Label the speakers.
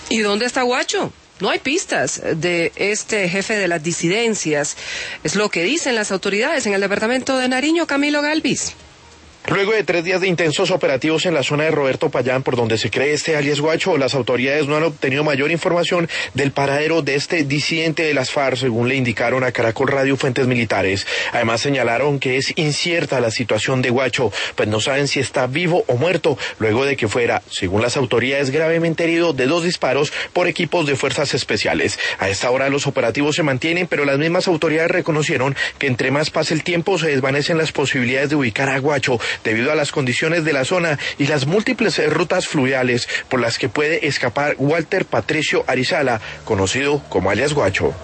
Speaker 1: ¿Y dónde está Guacho? No hay pistas de este jefe de las disidencias. Es lo que dicen las autoridades en el departamento de Nariño. Camilo Galvis.
Speaker 2: Luego de 3 días de intensos operativos en la zona de Roberto Payán, por donde se cree alias Guacho, las autoridades no han obtenido mayor información del paradero de este disidente de las FARC, según le indicaron a Caracol Radio fuentes militares. Además señalaron que es incierta la situación de Guacho, pues no saben si está vivo o muerto, luego de que fuera, según las autoridades, gravemente herido de 2 disparos por equipos de fuerzas especiales. A esta hora los operativos se mantienen, pero las mismas autoridades reconocieron que entre más pase el tiempo se desvanecen las posibilidades de ubicar a Guacho, debido a las condiciones de la zona y las múltiples rutas fluviales por las que puede escapar Walter Patricio Arizala, conocido como alias Guacho.